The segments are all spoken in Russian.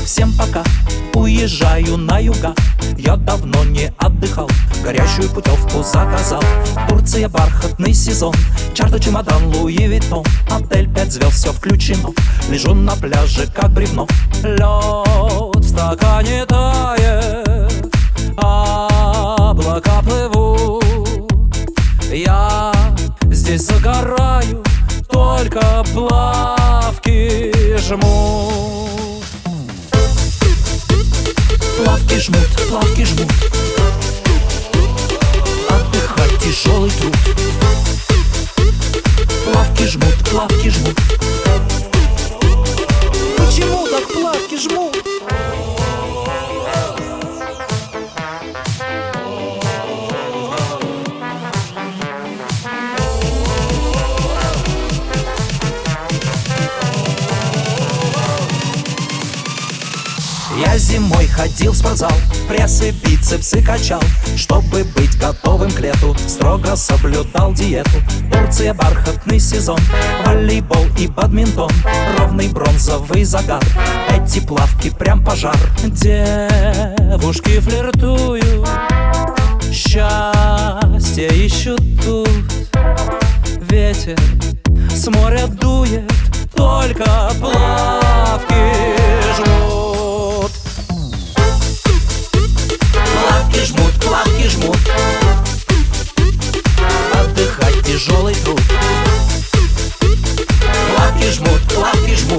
всем пока, уезжаю на юга. Я давно не отдыхал, горящую путевку заказал. Турция, бархатный сезон, чарта, чемодан, Луи Виттон. Отель 5 звезд, все включено. Лежу на пляже, как бревно. Лед в стакане тает, облака плывут. Я здесь загораю, только плавки жмут. Плавки жмут, плавки жмут. Отдыхать тяжелый труд. Плавки жмут, плавки жмут. Почему так плавки жмут? Я зимой ходил в спортзал, пресс и бицепсы качал. Чтобы быть готовым к лету, строго соблюдал диету. Турция, бархатный сезон, волейбол и бадминтон. Ровный бронзовый загар, эти плавки прям пожар. Девушки флиртуют, счастье ищут тут. Ветер с моря дует, только плавки жмут. Плавки жмут, плавки жмут. Отдыхать тяжелый труд. Плавки жмут, плавки жмут.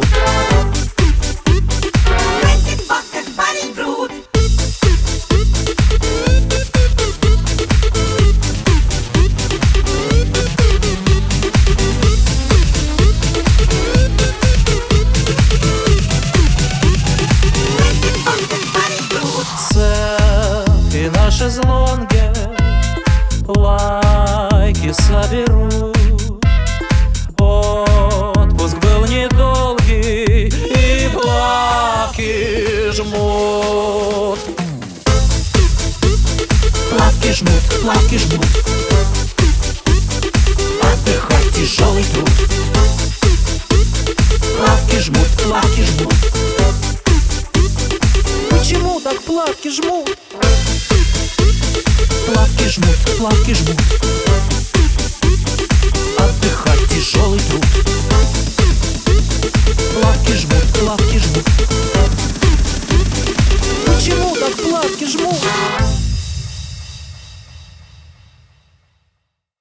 Как парень пруд. Селфи на шезлонге, лайки соберу. Отпуск был недолгий, и плавки жмут. Плавки жмут, плавки жмут. Отдыхать тяжелый труд. Плавки жмут, плавки жмут. Почему так плавки жмут? Плавки жмут, плавки жмут. Отдыхать тяжелый труд. Плавки жмут, плавки жмут. Почему так плавки жмут?